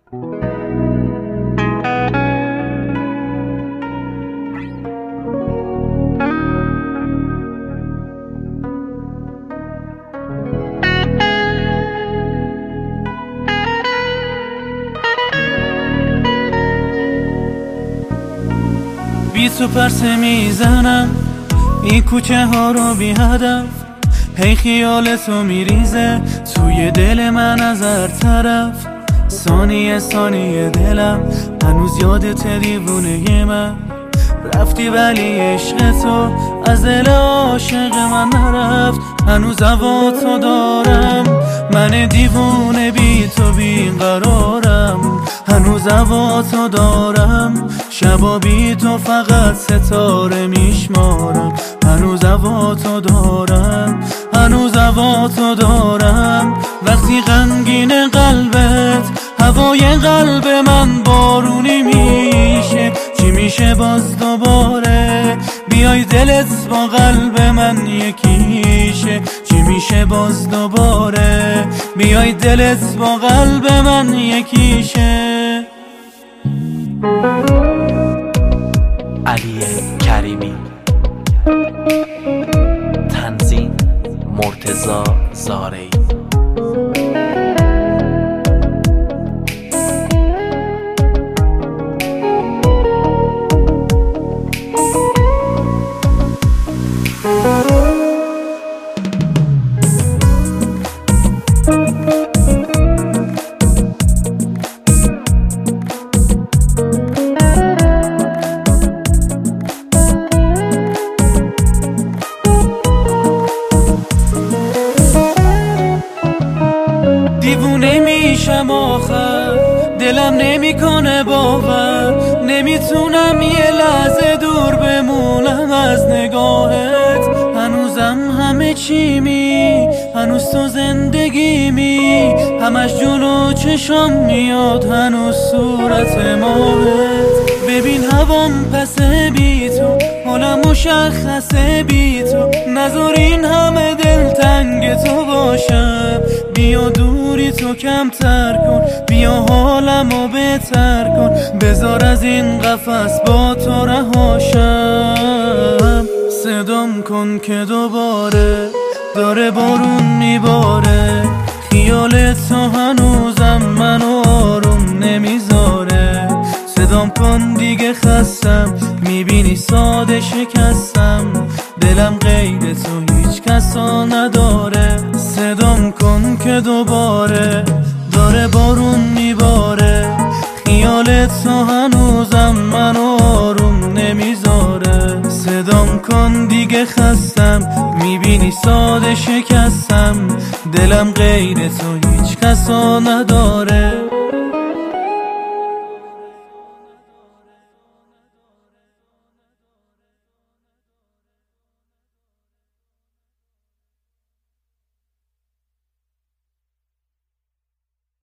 بی تو پرسه میزنم این کوچه ها رو بی هدف، هی خیال تو میریزه توی دل من از هر طرف. ثانیه ثانیه دلم هنوز یادت دیوونه من رفتی، ولی عشق تو از دل عاشق من نرفت. هنوز هوا تو دارم، من دیوونه بی تو بیقرارم. هنوز هوا تو دارم، شبا بی تو فقط ستاره میشمارم. هنوز هوا تو دارم، هنوز هوا تو دارم. وقتی غمگین قلبت هوای قلب من بارونی میشه، چی میشه باز دوباره بیای دلت با قلب من یکیشه؟ چی میشه باز دوباره بیای دلت با قلب من یکیشه؟ علی کریمی، تنظیم مرتضی زارعی. دیوونه میشم آخر، دلم نمیکنه باور، نمیتونم یه لحظه دور بمونم از نگاهت. هنوزم همه چی هنوز تو زندگی همش جلو چشم میاد هنوز صورت ماهت. ببین هوام پسه بی تو، حالم مشخصه بی تو، نذار این همه دلتنگ تو باشم. بیا دوری تو کمتر کن، بیا حالمو بهتر کن، بذار از این قفس با تو رهاشم. صدام کن که دوباره داره بارون میباره، خیال تو هنوزم منو آروم نمیذاره. صدام کن دیگه خستم، میبینی ساده شکستم، دلم غیر تو هیچ کسا نداره. صدام کن که دوباره داره بارون میباره، خیال تو هنوزم منو آروم نمیذاره. صدام کن دیگه خستم، میبینی ساده شکستم، دلم غیر تو هیچ کسا نداره.